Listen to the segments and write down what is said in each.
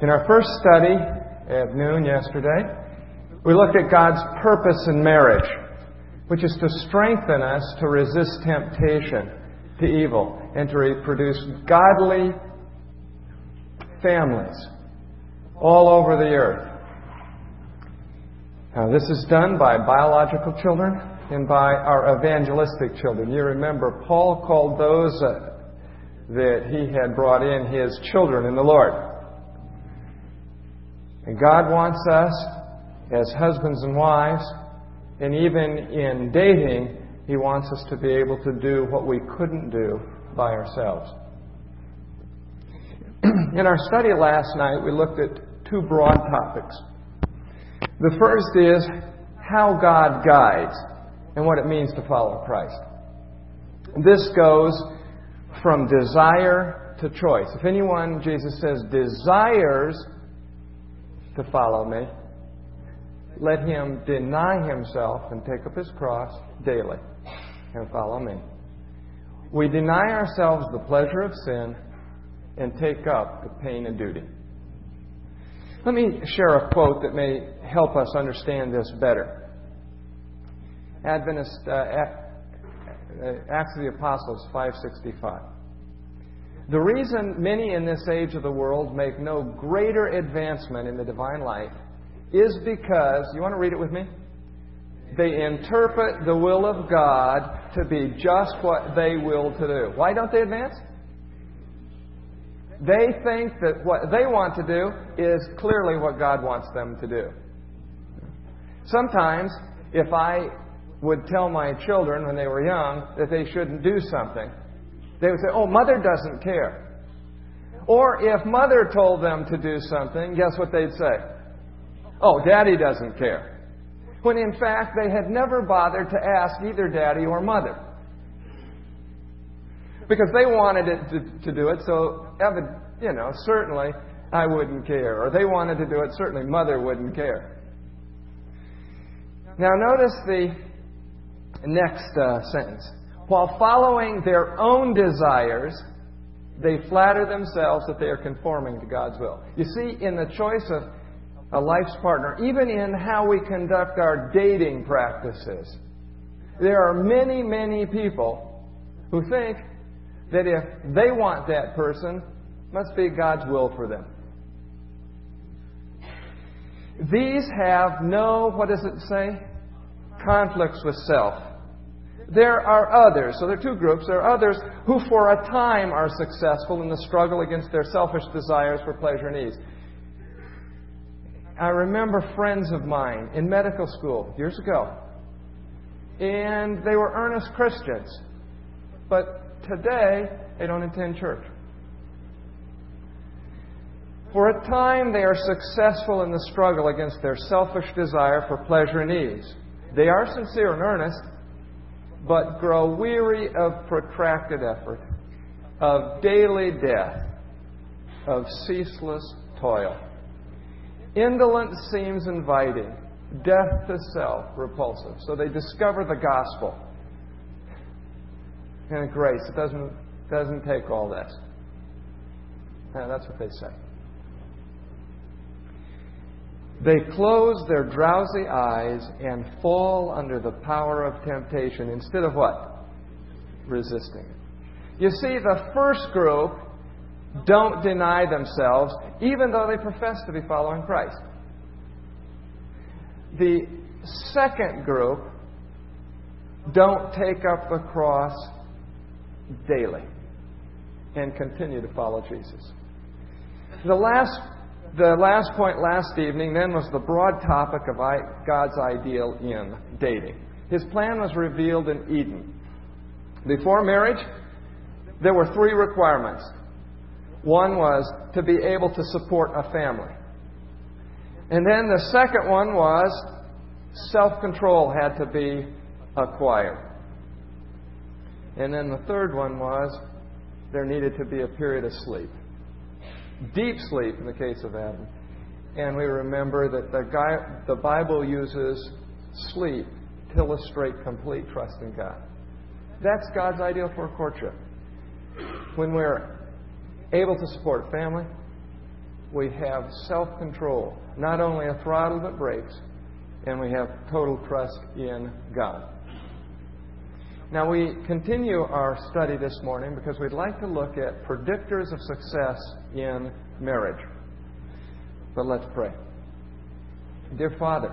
In our first study at noon yesterday, we looked at God's purpose in marriage, which is to strengthen us to resist temptation to evil and to reproduce godly families all over the earth. Now, this is done by biological children and by our evangelistic children. You remember, Paul called those that he had brought in his children in the Lord. And God wants us, as husbands and wives, and even in dating, He wants us to be able to do what we couldn't do by ourselves. In our study last night, we looked at two broad topics. The first is how God guides and what it means to follow Christ. This goes from desire to choice. If anyone, Jesus says, desires to follow me, let him deny himself and take up his cross daily and follow me. We deny ourselves the pleasure of sin and take up the pain of duty. Let me share a quote that may help us understand this better. Acts of the Apostles 5:65. The reason many in this age of the world make no greater advancement in the divine life is because, you want to read it with me? They interpret the will of God to be just what they will to do. Why don't they advance? They think that what they want to do is clearly what God wants them to do. Sometimes, if I would tell my children when they were young that they shouldn't do something, they would say, "Oh, Mother doesn't care." Or if Mother told them to do something, guess what they'd say? "Oh, Daddy doesn't care." When in fact they had never bothered to ask either Daddy or Mother. Because they wanted it to do it, so certainly I wouldn't care. Or they wanted to do it, certainly Mother wouldn't care. Now notice the next sentence. While following their own desires, they flatter themselves that they are conforming to God's will. You see, in the choice of a life's partner, even in how we conduct our dating practices, there are many, many people who think that if they want that person, it must be God's will for them. These have no, what does it say? Conflicts with self. There are others, so there are two groups. There are others who for a time are successful in the struggle against their selfish desires for pleasure and ease. I remember friends of mine in medical school years ago, and they were earnest Christians, but today they don't attend church. For a time they are successful in the struggle against their selfish desire for pleasure and ease. They are sincere and earnest, but grow weary of protracted effort, of daily death, of ceaseless toil. Indolence seems inviting, death to self repulsive. So they discover the gospel and grace. It doesn't take all this. Now, that's what they say. They close their drowsy eyes and fall under the power of temptation instead of what? Resisting it. You see, the first group don't deny themselves, even though they profess to be following Christ. The second group don't take up the cross daily and continue to follow Jesus. The last point last evening then was the broad topic of God's ideal in dating. His plan was revealed in Eden. Before marriage, there were three requirements. One was to be able to support a family. And then the second one was self-control had to be acquired. And then the third one was there needed to be a period of sleep. Deep sleep in the case of Adam. And we remember that the Bible uses sleep to illustrate complete trust in God. That's God's ideal for a courtship. When we're able to support family, we have self-control, not only a throttle that brakes, and we have total trust in God. Now, we continue our study this morning because we'd like to look at predictors of success in marriage. But let's pray. Dear Father,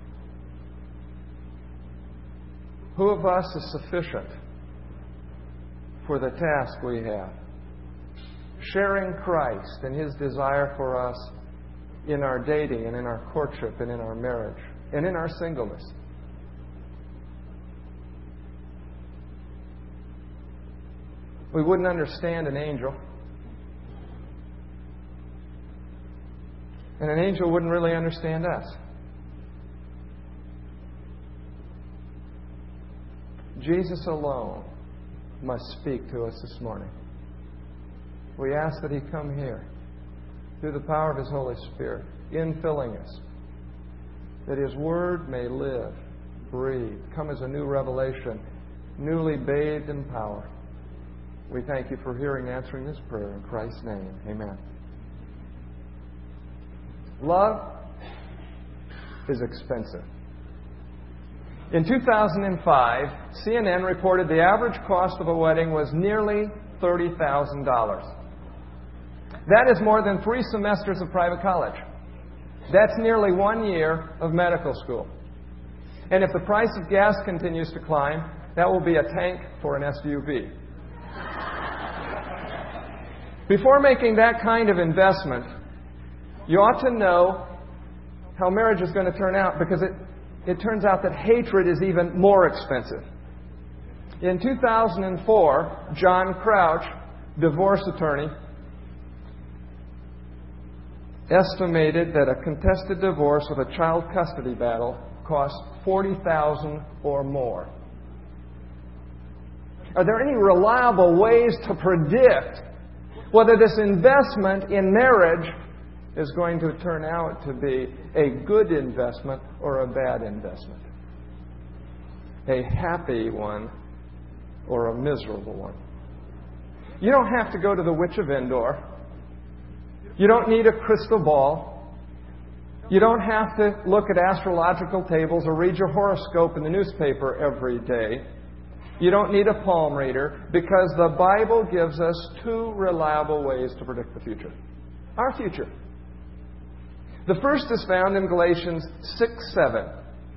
who of us is sufficient for the task we have? Sharing Christ and His desire for us in our dating and in our courtship and in our marriage and in our singleness. We wouldn't understand an angel. And an angel wouldn't really understand us. Jesus alone must speak to us this morning. We ask that He come here through the power of His Holy Spirit, infilling us, that His Word may live, breathe, come as a new revelation, newly bathed in power. We thank You for hearing and answering this prayer in Christ's name. Amen. Love is expensive. In 2005, CNN reported the average cost of a wedding was nearly $30,000. That is more than 3 semesters of private college. That's nearly 1 year of medical school. And if the price of gas continues to climb, that will be a tank for an SUV. Before making that kind of investment, you ought to know how marriage is going to turn out, because it turns out that hatred is even more expensive. In 2004, John Crouch, divorce attorney, estimated that a contested divorce with a child custody battle costs $40,000 or more. Are there any reliable ways to predict whether this investment in marriage is going to turn out to be a good investment or a bad investment? A happy one or a miserable one? You don't have to go to the Witch of Endor. You don't need a crystal ball. You don't have to look at astrological tables or read your horoscope in the newspaper every day. You don't need a palm reader, because the Bible gives us 2 reliable ways to predict the future. Our future. The first is found in Galatians 6:7.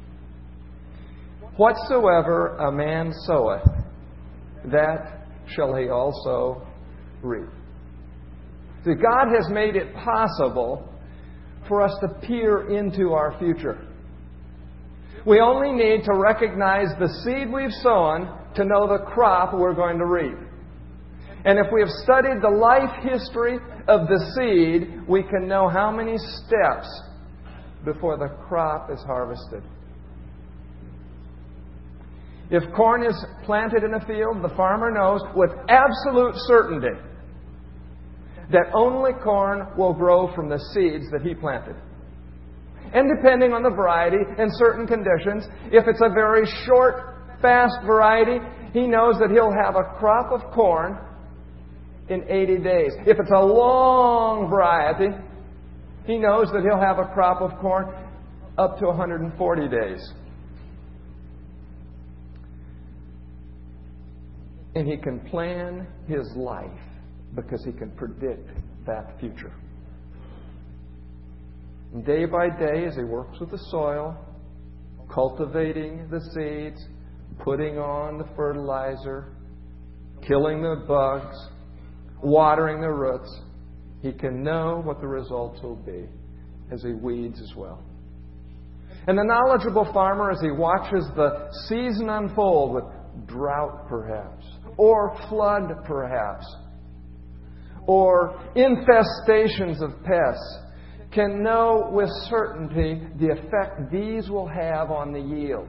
Whatsoever a man soweth, that shall he also reap. See, God has made it possible for us to peer into our future. We only need to recognize the seed we've sown to know the crop we're going to reap. And if we have studied the life history of the seed, we can know how many steps before the crop is harvested. If corn is planted in a field, the farmer knows with absolute certainty that only corn will grow from the seeds that he planted. And depending on the variety and certain conditions, if it's a very short, fast variety, he knows that he'll have a crop of corn in 80 days. If it's a long variety, he knows that he'll have a crop of corn up to 140 days. And he can plan his life because he can predict that future. And day by day, as he works with the soil, cultivating the seeds, putting on the fertilizer, killing the bugs, watering the roots, he can know what the results will be as he weeds as well. And the knowledgeable farmer, as he watches the season unfold with drought perhaps, or flood perhaps, or infestations of pests, can know with certainty the effect these will have on the yield,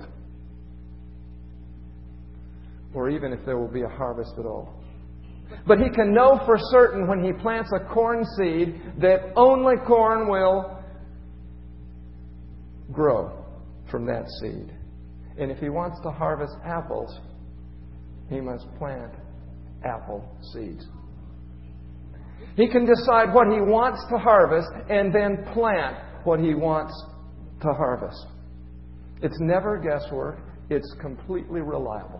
or even if there will be a harvest at all. But he can know for certain when he plants a corn seed that only corn will grow from that seed. And if he wants to harvest apples, he must plant apple seeds. He can decide what He wants to harvest and then plant what He wants to harvest. It's never guesswork. It's completely reliable.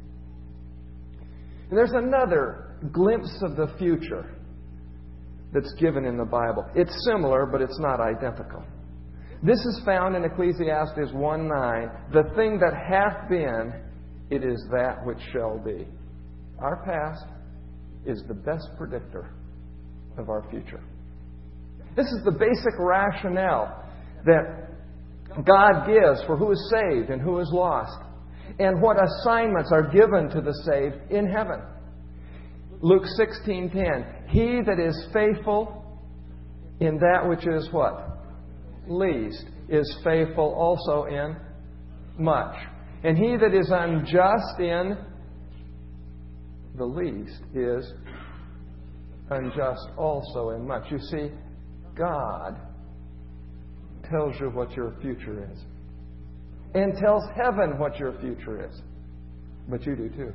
And there's another glimpse of the future that's given in the Bible. It's similar, but it's not identical. This is found in Ecclesiastes 1:9. The thing that hath been, it is that which shall be. Our past is the best predictor of our future. This is the basic rationale that God gives for who is saved and who is lost, and what assignments are given to the saved in heaven. Luke 16:10. He that is faithful in that which is what? Least is faithful also in much. And he that is unjust in the least is unjust also in much. You see, God tells you what your future is, and tells heaven what your future is. But you do too.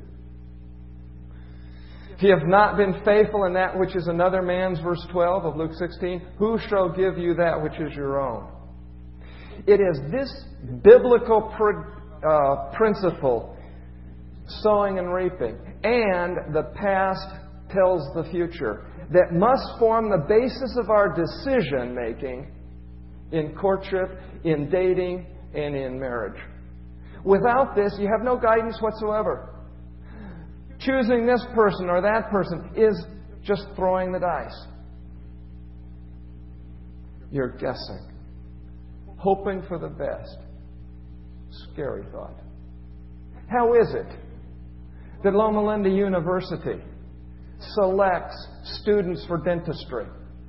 If you have not been faithful in that which is another man's, verse 12 of Luke 16, who shall give you that which is your own? It is this biblical principle, sowing and reaping, and the past tells the future, that must form the basis of our decision making in courtship, in dating, and in marriage. Without this, you have no guidance whatsoever. Choosing this person or that person is just throwing the dice. You're guessing, hoping for the best. Scary thought. How is it that Loma Linda University selects students for dentistry,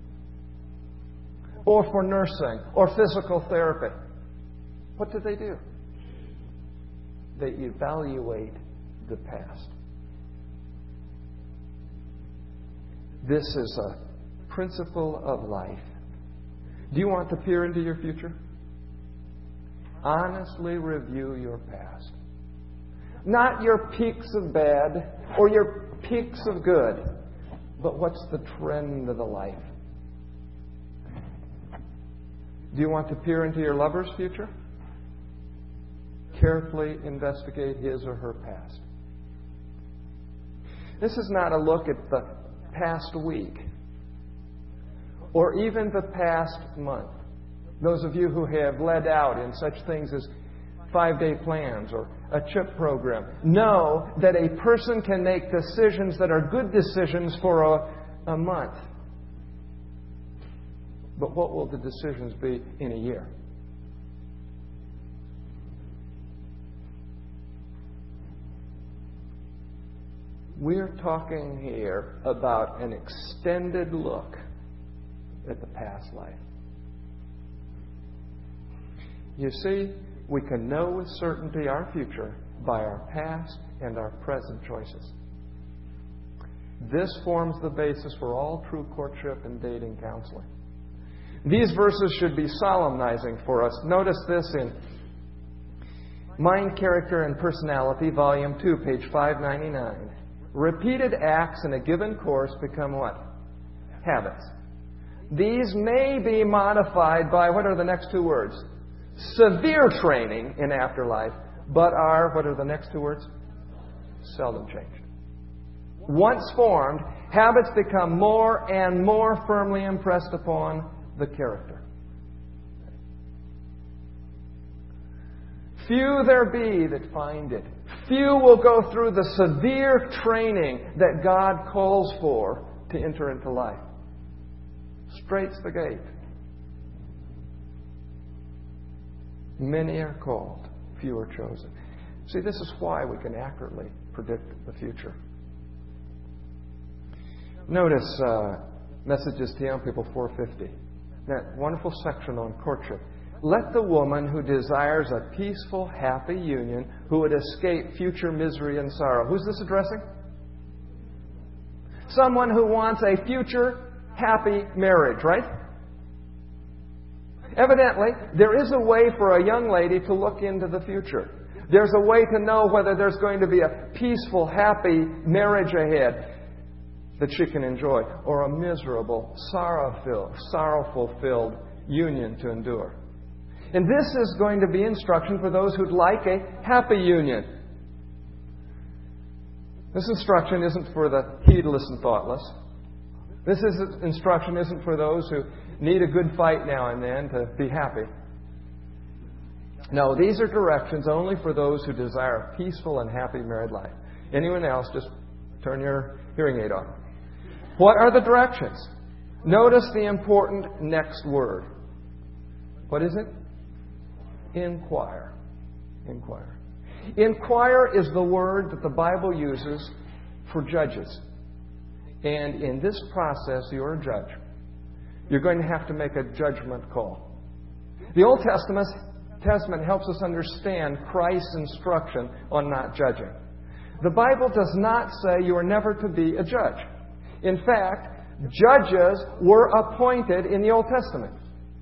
or for nursing, or physical therapy? What do? They evaluate the past. This is a principle of life. Do you want to peer into your future? Honestly review your past. Not your peaks of bad or your peaks of good, but what's the trend of the life? Do you want to peer into your lover's future? Carefully investigate his or her past. This is not a look at the past week or even the past month. Those of you who have led out in such things as 5-day plans or a CHIP program know that a person can make decisions that are good decisions for a month. But what will the decisions be in a year? We're talking here about an extended look at the past life. You see, we can know with certainty our future by our past and our present choices. This forms the basis for all true courtship and dating counseling. These verses should be solemnizing for us. Notice this in Mind, Character, and Personality, Volume 2, page 599. Repeated acts in a given course become what? Habits. These may be modified by, what are the next two words? Severe training in afterlife, but are, what are the next two words? Seldom changed. Once formed, habits become more and more firmly impressed upon the character. Few there be that find it. Few will go through the severe training that God calls for to enter into life. Straight's the gate. Many are called, few are chosen. See, this is why we can accurately predict the future. Notice Messages to Young People 450. That wonderful section on courtship. Let the woman who desires a peaceful, happy union, who would escape future misery and sorrow. Who's this addressing? Someone who wants a future, happy marriage, right? Evidently, there is a way for a young lady to look into the future. There's a way to know whether there's going to be a peaceful, happy marriage ahead. that she can enjoy, or a miserable, sorrowful-filled union to endure. And this is going to be instruction for those who'd like a happy union. This instruction isn't for the heedless and thoughtless. This instruction isn't for those who need a good fight now and then to be happy. No, these are directions only for those who desire a peaceful and happy married life. Anyone else, just turn your hearing aid on. What are the directions? Notice the important next word. What is it? Inquire. Inquire. Inquire is the word that the Bible uses for judges. And in this process, you're a judge. You're going to have to make a judgment call. The Old Testament helps us understand Christ's instruction on not judging. The Bible does not say you are never to be a judge. In fact, judges were appointed in the Old Testament.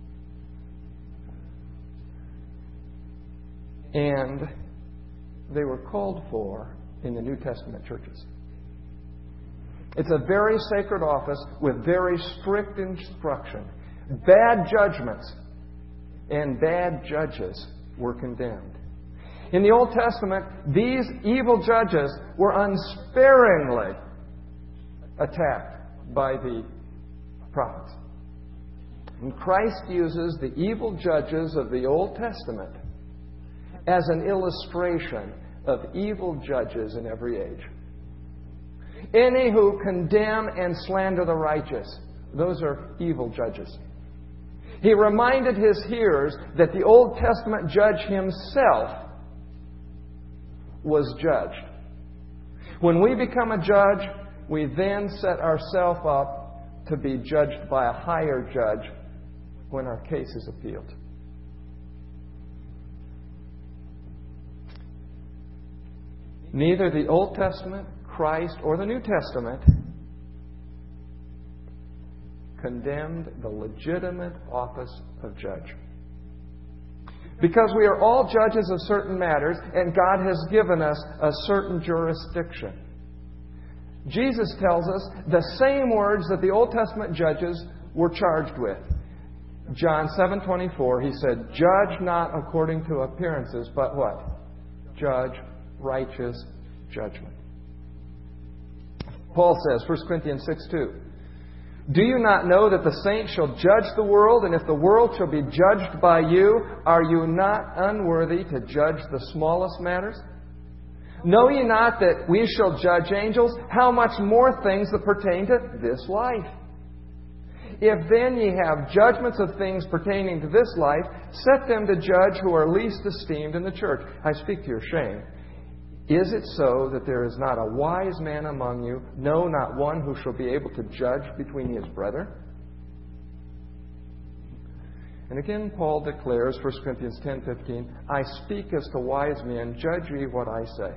And they were called for in the New Testament churches. It's a very sacred office with very strict instruction. Bad judgments and bad judges were condemned. In the Old Testament, these evil judges were unsparingly attacked by the prophets. And Christ uses the evil judges of the Old Testament as an illustration of evil judges in every age. Any who condemn and slander the righteous, those are evil judges. He reminded his hearers that the Old Testament judge himself was judged. When we become a judge, we then set ourselves up to be judged by a higher judge when our case is appealed. Neither the Old Testament, Christ, or the New Testament condemned the legitimate office of judge. Because we are all judges of certain matters, and God has given us a certain jurisdiction. Jesus tells us the same words that the Old Testament judges were charged with. John 7:24, He said, "Judge not according to appearances, but what? Judge righteous judgment." Paul says, 1 Corinthians 6:2, "Do you not know that the saints shall judge the world? And if the world shall be judged by you, are you not unworthy to judge the smallest matters? Know ye not that we shall judge angels? How much more things that pertain to this life? If then ye have judgments of things pertaining to this life, set them to judge who are least esteemed in the church." I speak to your shame. "Is it so that there is not a wise man among you, no, not one who shall be able to judge between his brethren?" And again, Paul declares, 1 Corinthians 10:15, "I speak as to wise men, judge ye what I say."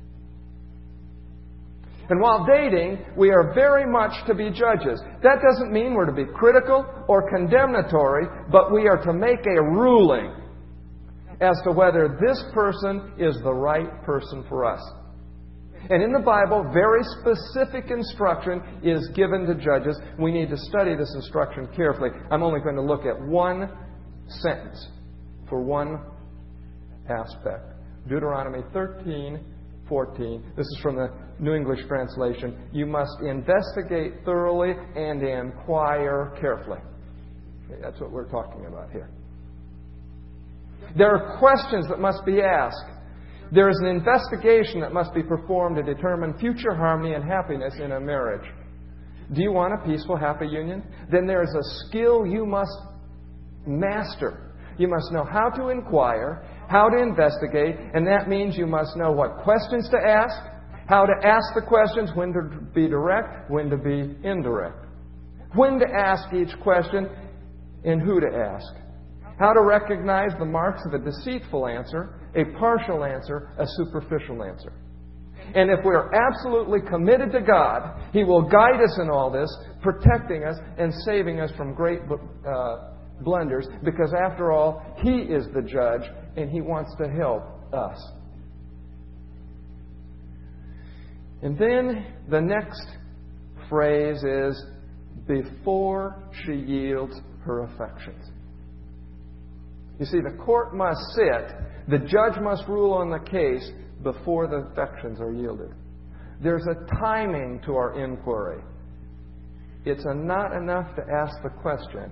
And while dating, we are very much to be judges. That doesn't mean we're to be critical or condemnatory, but we are to make a ruling as to whether this person is the right person for us. And in the Bible, very specific instruction is given to judges. We need to study this instruction carefully. I'm only going to look at one sentence for one aspect. Deuteronomy 13:14. This is from the New English Translation. "You must investigate thoroughly and inquire carefully." Okay, that's what we're talking about here. There are questions that must be asked. There is an investigation that must be performed to determine future harmony and happiness in a marriage. Do you want a peaceful, happy union? Then there is a skill you must master. You must know how to inquire, how to investigate, and that means you must know what questions to ask, how to ask the questions, when to be direct, when to be indirect, when to ask each question, and who to ask. How to recognize the marks of a deceitful answer, a partial answer, a superficial answer. And if we're absolutely committed to God, He will guide us in all this, protecting us and saving us from great blunders, because after all, He is the judge and He wants to help us. And then the next phrase is, before she yields her affections. You see, the court must sit, the judge must rule on the case before the affections are yielded. There's a timing to our inquiry. It's not enough to ask the question.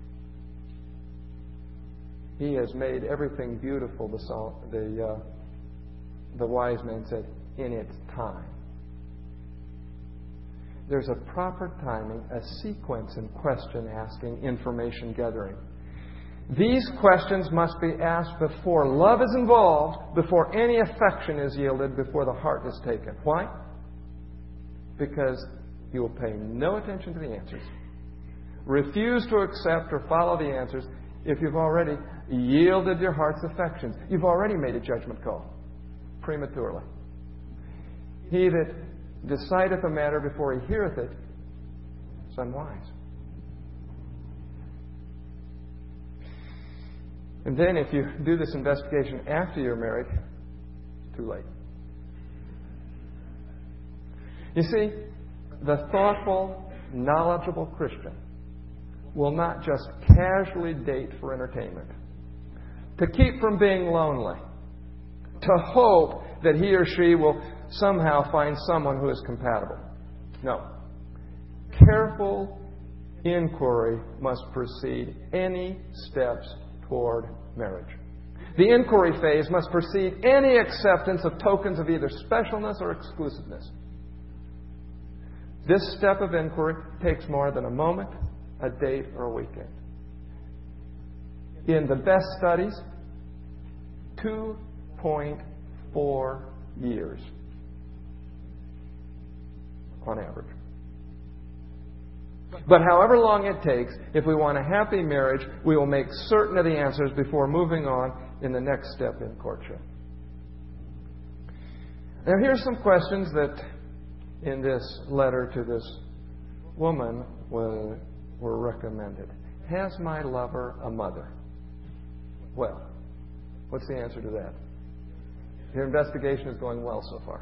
He has made everything beautiful, the wise man said, in its time. There's a proper timing, a sequence in question asking, information gathering. These questions must be asked before love is involved, before any affection is yielded, before the heart is taken. Why? Because you will pay no attention to the answers. Refuse to accept or follow the answers if you've already yielded your heart's affections. You've already made a judgment call prematurely. He that decideth a matter before he heareth it is unwise. And then if you do this investigation after you're married, it's too late. You see, the thoughtful, knowledgeable Christian will not just casually date for entertainment, to keep from being lonely, to hope that he or she will somehow find someone who is compatible. No. Careful inquiry must precede any steps toward marriage. The inquiry phase must precede any acceptance of tokens of either specialness or exclusiveness. This step of inquiry takes more than a moment, a date, or a weekend. In the best studies, 2.4 years on average. But however long it takes, if we want a happy marriage, we will make certain of the answers before moving on in the next step in courtship. Now, here's some questions that in this letter to this woman were recommended. Has my lover a mother? Well, what's the answer to that? Your investigation is going well so far.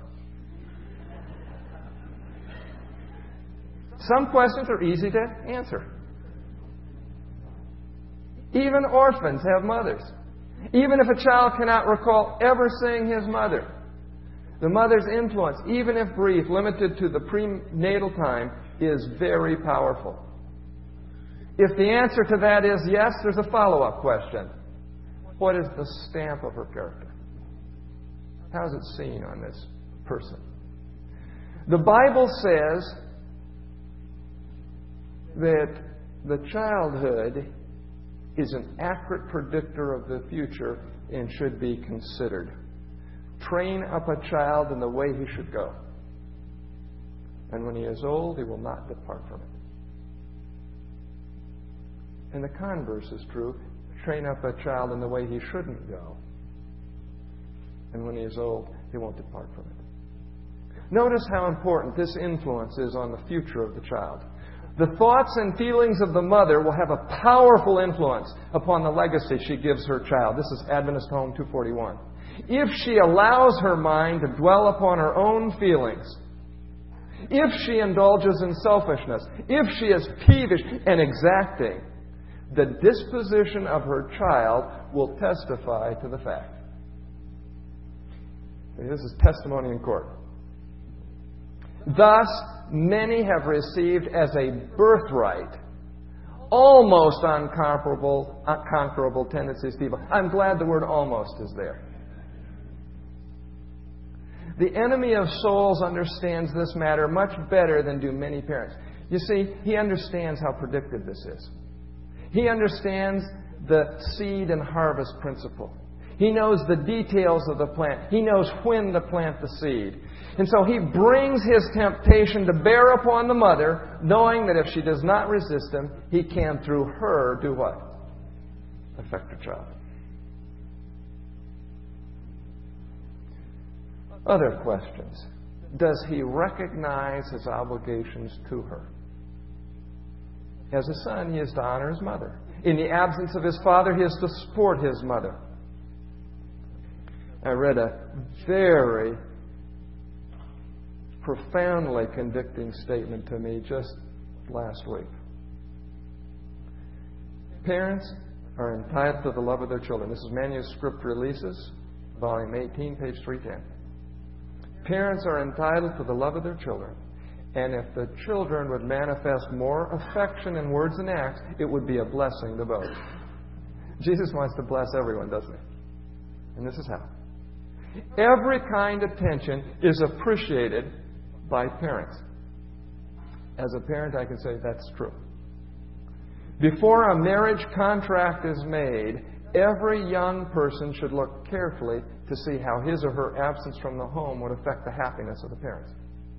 Some questions are easy to answer. Even orphans have mothers. Even if a child cannot recall ever seeing his mother, the mother's influence, even if brief, limited to the prenatal time, is very powerful. If the answer to that is yes, there's a follow-up question. What is the stamp of her character? How is it seen on this person? The Bible says that the childhood is an accurate predictor of the future and should be considered. Train up a child in the way he should go, and when he is old, he will not depart from it. And the converse is true. Train up a child in the way he shouldn't go, and when he is old, he won't depart from it. Notice how important this influence is on the future of the child. The thoughts and feelings of the mother will have a powerful influence upon the legacy she gives her child. This is Adventist Home 241. If she allows her mind to dwell upon her own feelings, if she indulges in selfishness, if she is peevish and exacting, the disposition of her child will testify to the fact. This is testimony in court. Thus, many have received as a birthright almost unconquerable tendencies to evil. I'm glad the word almost is there. The enemy of souls understands this matter much better than do many parents. You see, he understands how predictive this is. He understands the seed and harvest principle. He knows the details of the plant. He knows when to plant the seed. And so he brings his temptation to bear upon the mother, knowing that if she does not resist him, he can, through her, do what? Affect her child. Other questions. Does he recognize his obligations to her? As a son, he is to honor his mother. In the absence of his father, he is to support his mother. I read a very profoundly convicting statement to me just last week. Parents are entitled to the love of their children. This is Manuscript Releases, Volume 18, page 310. Parents are entitled to the love of their children. And if the children would manifest more affection in words and acts, it would be a blessing to both. Jesus wants to bless everyone, doesn't he? And this is how. Every kind of attention is appreciated by parents. As a parent, I can say that's true. Before a marriage contract is made, every young person should look carefully to see how his or her absence from the home would affect the happiness of the parents.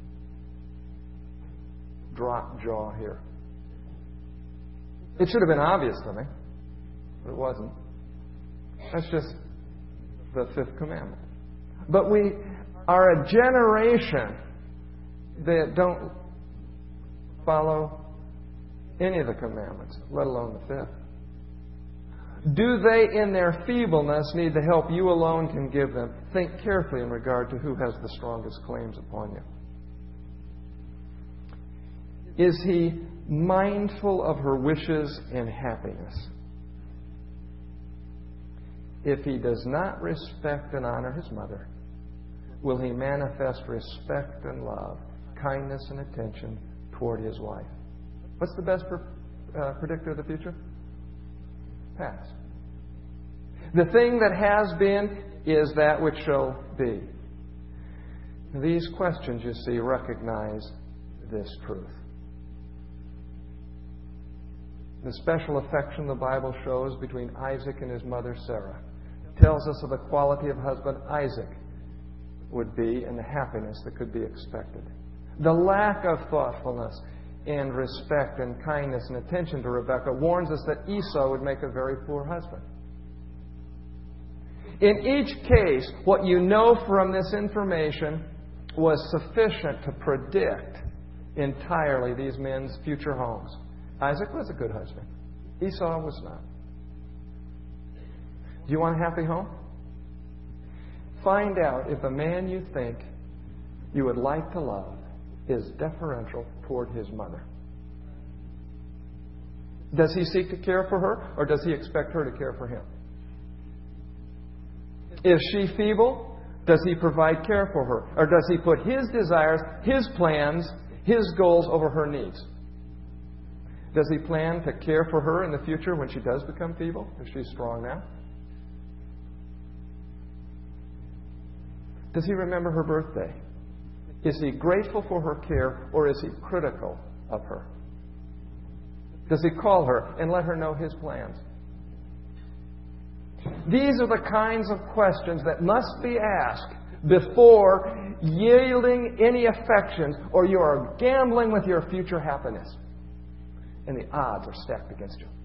Drop jaw here. It should have been obvious to me, but it wasn't. That's just the fifth commandment. But we are a generation that don't follow any of the commandments, let alone the fifth. Do they, in their feebleness, need the help you alone can give them? Think carefully in regard to who has the strongest claims upon you. Is he mindful of her wishes and happiness? If he does not respect and honor his mother, will he manifest respect and love, kindness and attention toward his wife? What's the best predictor of the future? Past. The thing that has been is that which shall be. These questions, you see, recognize this truth. The special affection the Bible shows between Isaac and his mother Sarah tells us of the quality of husband Isaac would be and the happiness that could be expected. The lack of thoughtfulness and respect and kindness and attention to Rebekah warns us that Esau would make a very poor husband. In each case, what you know from this information was sufficient to predict entirely these men's future homes. Isaac was a good husband. Esau was not. Do you want a happy home? Find out if the man you think you would like to love is deferential toward his mother. Does he seek to care for her, or does he expect her to care for him? Is she feeble? Does he provide care for her? Or does he put his desires, his plans, his goals over her needs? Does he plan to care for her in the future when she does become feeble, if she's strong now? Does he remember her birthday? Is he grateful for her care, or is he critical of her? Does he call her and let her know his plans? These are the kinds of questions that must be asked before yielding any affections, or you are gambling with your future happiness. And the odds are stacked against you.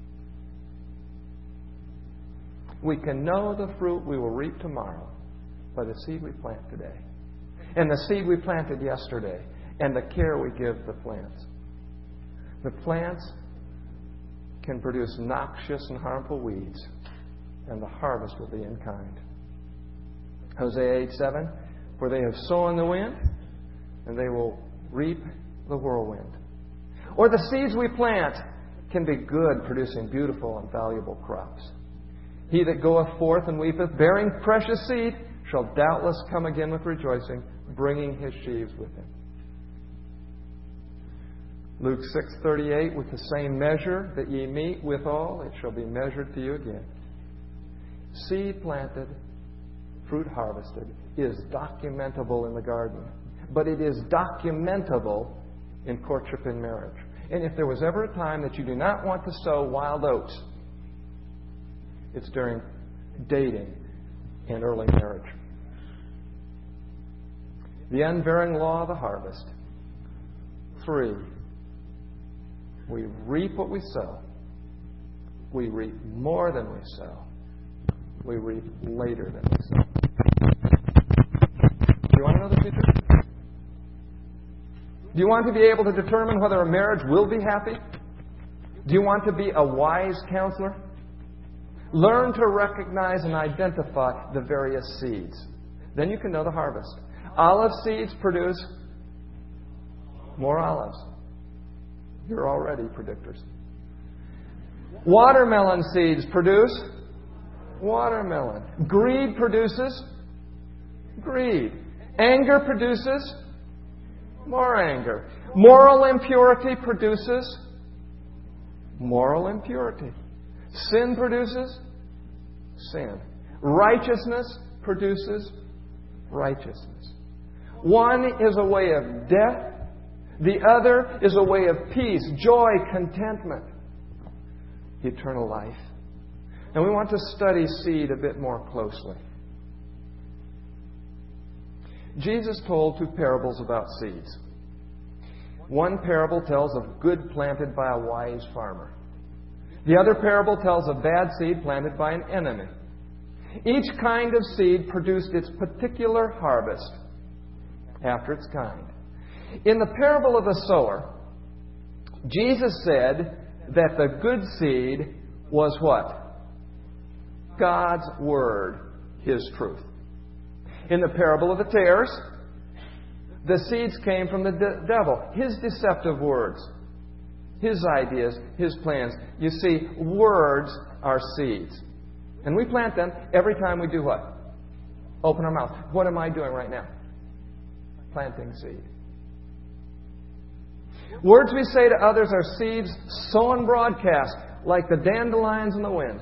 We can know the fruit we will reap tomorrow by the seed we plant today, and the seed we planted yesterday, and the care we give the plants. The plants can produce noxious and harmful weeds, and the harvest will be in kind. Hosea 8:7, for they have sown the wind, and they will reap the whirlwind. Or the seeds we plant can be good, producing beautiful and valuable crops. He that goeth forth and weepeth, bearing precious seed, shall doubtless come again with rejoicing, bringing his sheaves with him. Luke 6:38, with the same measure that ye mete withal, it shall be measured to you again. Seed planted, fruit harvested, is documentable in the garden. But it is documentable in courtship and marriage. And if there was ever a time that you do not want to sow wild oats, it's during dating and early marriage. The unvarying law of the harvest. 3. We reap what we sow. We reap more than we sow. We reap later than we sow. Do you want to know the future? Do you want to be able to determine whether a marriage will be happy? Do you want to be a wise counselor? Learn to recognize and identify the various seeds. Then you can know the harvest. Olive seeds produce More olives. You're already predictors. Watermelon seeds produce watermelon. Greed produces greed. Anger produces more anger. Moral impurity produces moral impurity. Sin produces sin. Righteousness produces righteousness. One is a way of death. The other is a way of peace, joy, contentment, eternal life. And we want to study seed a bit more closely. Jesus told 2 parables about seeds. One parable tells of good planted by a wise farmer. The other parable tells of bad seed planted by an enemy. Each kind of seed produced its particular harvest after its kind. In the parable of the sower, Jesus said that the good seed was what? God's Word, His truth. In the parable of the tares, the seeds came from the devil, his deceptive words, his ideas, his plans. You see, words are seeds. And we plant them every time we do what? Open our mouth. What am I doing right now? Planting seed. Words we say to others are seeds sown broadcast like the dandelions in the wind.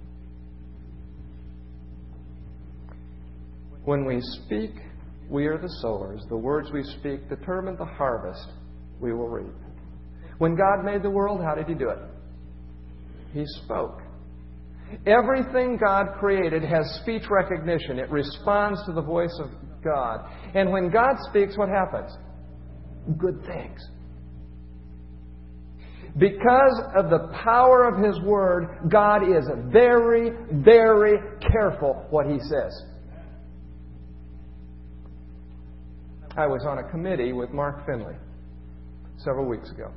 When we speak, we are the sowers. The words we speak determine the harvest we will reap. When God made the world, how did He do it? He spoke. Everything God created has speech recognition. It responds to the voice of God. And when God speaks, what happens? Good things. Because of the power of His Word, God is very, very careful what He says. I was on a committee with Mark Finley several weeks ago.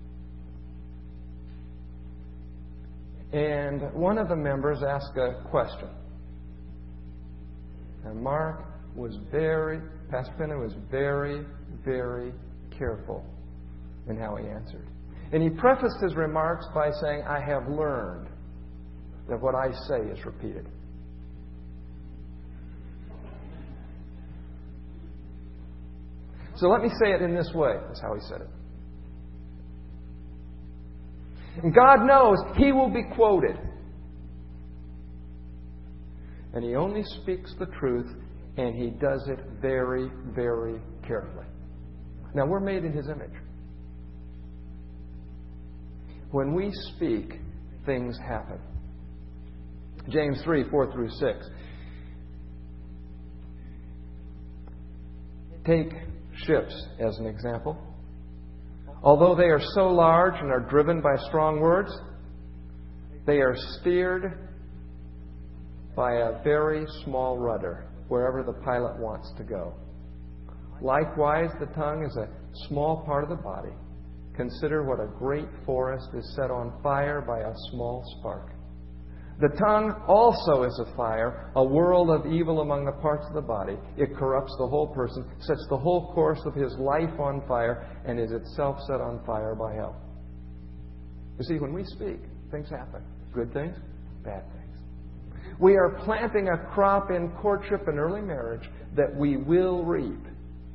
And one of the members asked a question. And Pastor Finley was very, very careful in how he answered. And he prefaced his remarks by saying, I have learned that what I say is repeated. So let me say it in this way. That's how he said it. And God knows He will be quoted. And He only speaks the truth, and He does it very, very carefully. Now, we're made in His image. When we speak, things happen. James 3, 4 through 6. Take ships as an example. Although they are so large and are driven by strong words, they are steered by a very small rudder wherever the pilot wants to go. Likewise, the tongue is a small part of the body. Consider what a great forest is set on fire by a small spark. The tongue also is a fire, a world of evil among the parts of the body. It corrupts the whole person, sets the whole course of his life on fire, and is itself set on fire by hell. You see, when we speak, things happen. Good things, bad things. We are planting a crop in courtship and early marriage that we will reap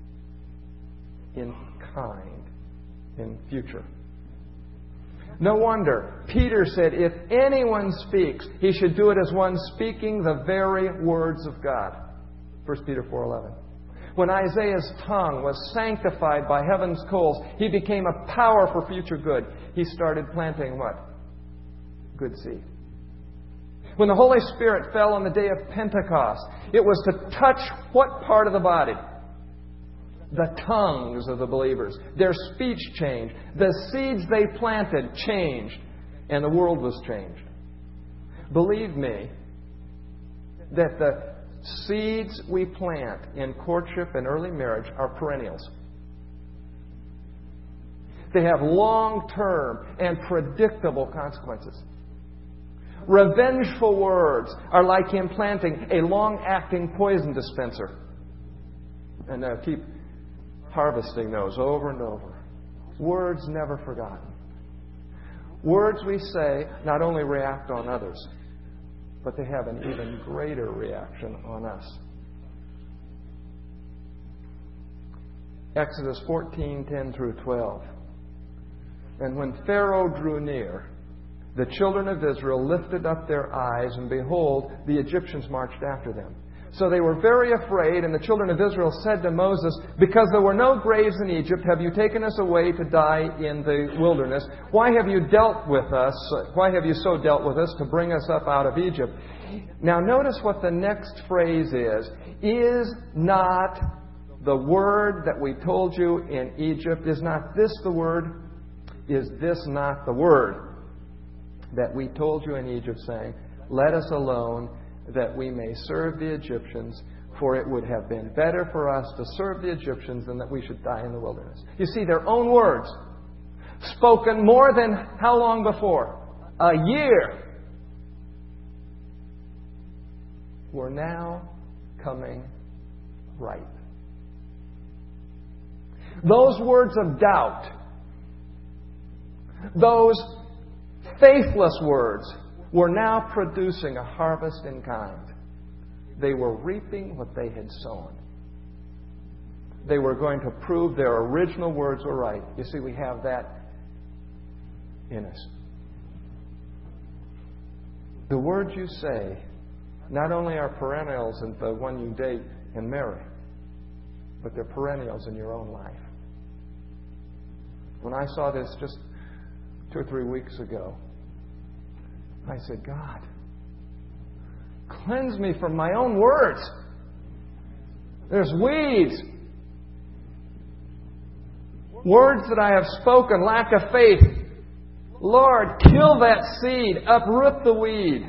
in kind, in future. No wonder Peter said, if anyone speaks, he should do it as one speaking the very words of God. 1 Peter 4:11. When Isaiah's tongue was sanctified by heaven's coals, he became a power for future good. He started planting what? Good seed. When the Holy Spirit fell on the day of Pentecost, it was to touch what part of the body? The tongues of the believers. Their speech changed. The seeds they planted changed. And the world was changed. Believe me that the seeds we plant in courtship and early marriage are perennials. They have long-term and predictable consequences. Revengeful words are like implanting a long-acting poison dispenser. And they'll keep harvesting those over and over. Words never forgotten. Words we say not only react on others, but they have an even greater reaction on us. Exodus 14:10 through 12. And when Pharaoh drew near, the children of Israel lifted up their eyes, and behold, the Egyptians marched after them. So they were very afraid, and the children of Israel said to Moses, because there were no graves in Egypt, have you taken us away to die in the wilderness? Why have you dealt with us? Why have you so dealt with us to bring us up out of Egypt? Now notice what the next phrase is. Is not the word that we told you in Egypt, is not this the word? Is this not the word that we told you in Egypt, saying, let us alone, that we may serve the Egyptians, for it would have been better for us to serve the Egyptians than that we should die in the wilderness. You see, their own words, spoken more than how long before? A year, were now coming right. Those words of doubt, those faithless words, were now producing a harvest in kind. They were reaping what they had sown. They were going to prove their original words were right. You see, we have that in us. The words you say not only are perennials in the one you date and marry, but they're perennials in your own life. When I saw this just 2 or 3 weeks ago, I said, God, cleanse me from my own words. There's weeds. Words that I have spoken, lack of faith. Lord, kill that seed, uproot the weed.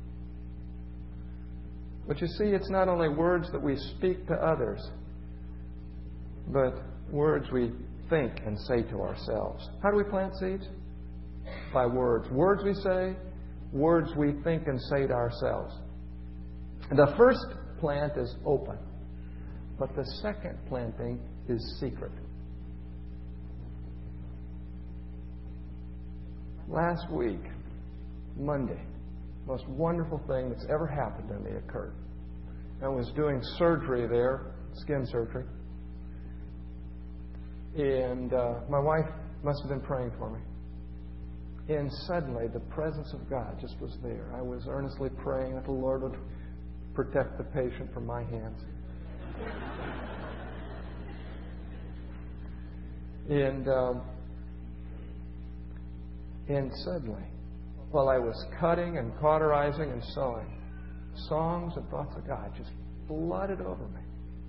But you see, it's not only words that we speak to others, but words we think and say to ourselves. How do we plant seeds? By words. Words we say, words we think and say to ourselves. The first plant is open, but the second planting is secret. Last week, Monday, the most wonderful thing that's ever happened to me occurred. I was doing surgery there, skin surgery, and my wife must have been praying for me. And suddenly, the presence of God just was there. I was earnestly praying that the Lord would protect the patient from my hands. And suddenly, while I was cutting and cauterizing and sewing, songs and thoughts of God just flooded over me.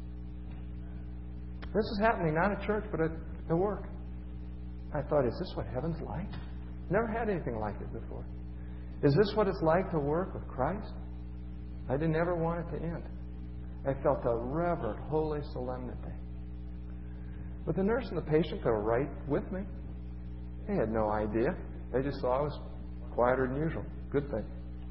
This is happening not at church, but at work. I thought, is this what heaven's like? Never had anything like it before. Is this what it's like to work with Christ? I didn't ever want it to end. I felt a reverent, holy solemnity. But the nurse and the patient, they were right with me. They had no idea. They just saw I was quieter than usual. Good thing.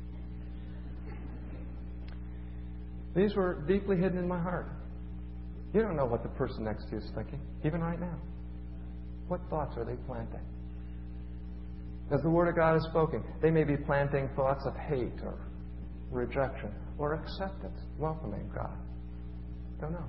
These were deeply hidden in my heart. You don't know what the person next to you is thinking, even right now. What thoughts are they planting? As the Word of God is spoken, they may be planting thoughts of hate or rejection or acceptance, welcoming God. Don't know.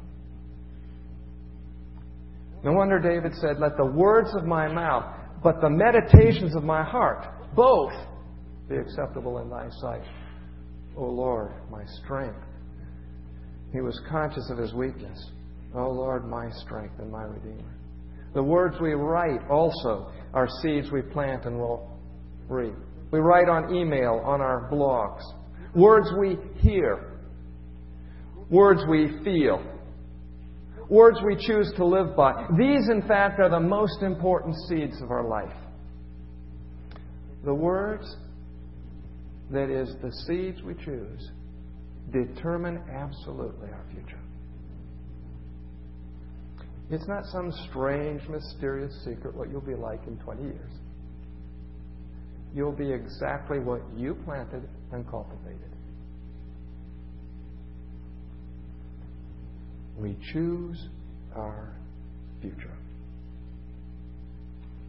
No wonder David said, let the words of my mouth, but the meditations of my heart, both be acceptable in thy sight. O Lord, my strength. He was conscious of his weakness. O Lord, my strength and my Redeemer. The words we write also are seeds we plant and will reap. We write on email, on our blogs. Words we hear. Words we feel. Words we choose to live by. These, in fact, are the most important seeds of our life. The words, that is, the seeds we choose, determine absolutely our future. It's not some strange, mysterious secret what you'll be like in 20 years. You'll be exactly what you planted and cultivated. We choose our future.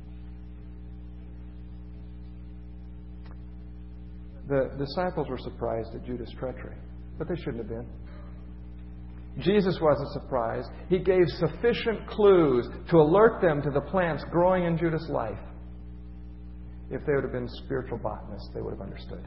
The disciples were surprised at Judas' treachery, but they shouldn't have been. Jesus wasn't surprised. He gave sufficient clues to alert them to the plants growing in Judas' life. If they would have been spiritual botanists, they would have understood.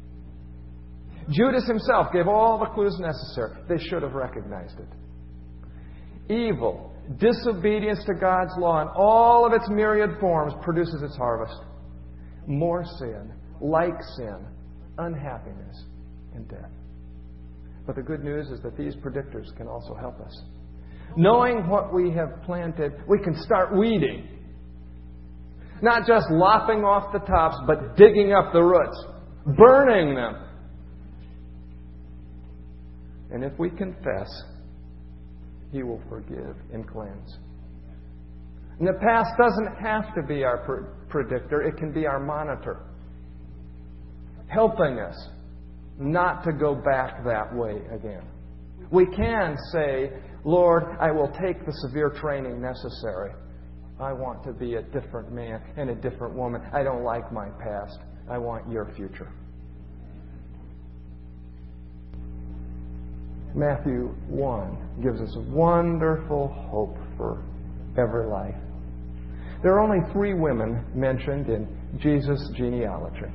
Judas himself gave all the clues necessary. They should have recognized it. Evil, disobedience to God's law in all of its myriad forms produces its harvest. More sin, like sin, unhappiness, and death. But the good news is that these predictors can also help us. Knowing what we have planted, we can start weeding. Not just lopping off the tops, but digging up the roots, burning them. And if we confess, He will forgive and cleanse. And the past doesn't have to be our predictor. It can be our monitor, helping us not to go back that way again. We can say, Lord, I will take the severe training necessary. I want to be a different man and a different woman. I don't like my past. I want your future. Matthew 1 gives us a wonderful hope for every life. There are only 3 women mentioned in Jesus' genealogy.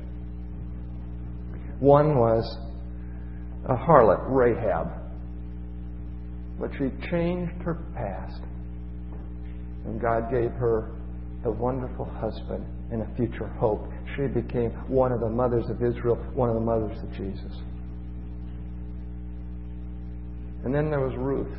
One was a harlot, Rahab. But she changed her past. And God gave her a wonderful husband and a future hope. She became one of the mothers of Israel, one of the mothers of Jesus. And then there was Ruth.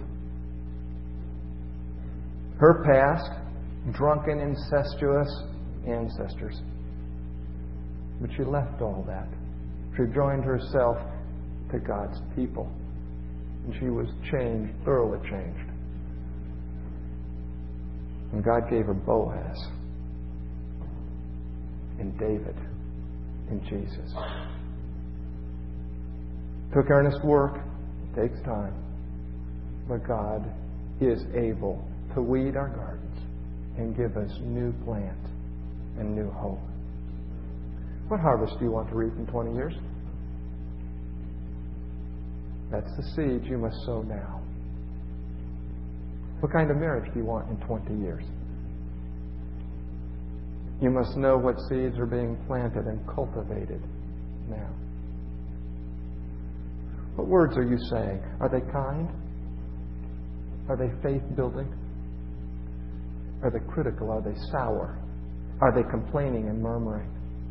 Her past, drunken, incestuous ancestors. But she left all that. She joined herself to God's people. And she was changed, thoroughly changed. And God gave her Boaz and David and Jesus. Took earnest work. It takes time. But God is able to weed our gardens and give us new plant and new hope. What harvest do you want to reap in 20 years? That's the seeds you must sow now. What kind of marriage do you want in 20 years? You must know what seeds are being planted and cultivated now. What words are you saying? Are they kind? Are they faith-building? Are they critical? Are they sour? Are they complaining and murmuring?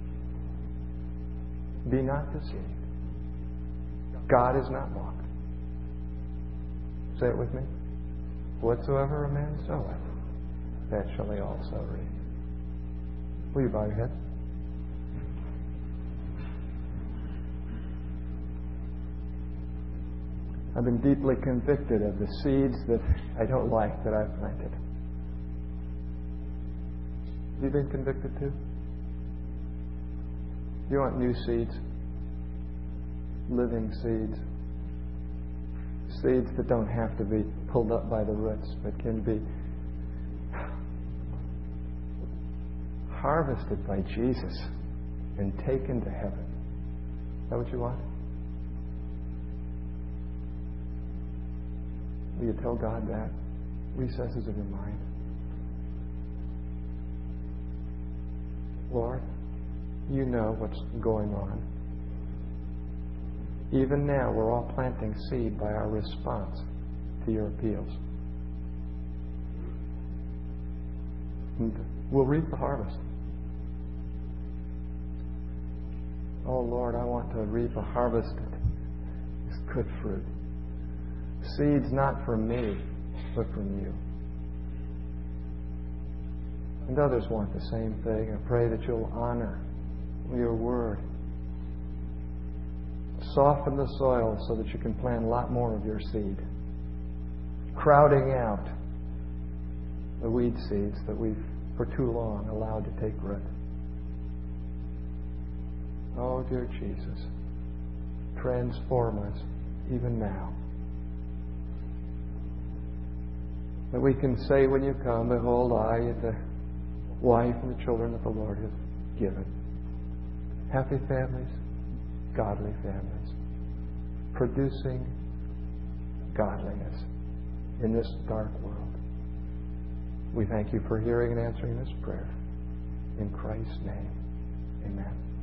Be not deceived. God is not mocked. Say it with me. Whatsoever a man soweth, that shall he also reap. Will you bow your head? I've been deeply convicted of the seeds that I don't like that I've planted. Have you been convicted too? You want new seeds? Living seeds. Seeds that don't have to be pulled up by the roots, but can be harvested by Jesus and taken to heaven. Is that what you want? Will you tell God that? Recesses of your mind. Lord, you know what's going on. Even now, we're all planting seed by our response to your appeals. And we'll reap the harvest. Oh, Lord, I want to reap a harvest that is good fruit. Seeds not from me, but from you. And others want the same thing. I pray that you'll honor your word. Soften the soil so that you can plant a lot more of your seed. Crowding out the weed seeds that we've for too long allowed to take root. Oh, dear Jesus, transform us even now. That we can say when you come, behold, I and the wife and the children that the Lord has given. Happy families, godly families, producing godliness in this dark world. We thank you for hearing and answering this prayer. In Christ's name, amen.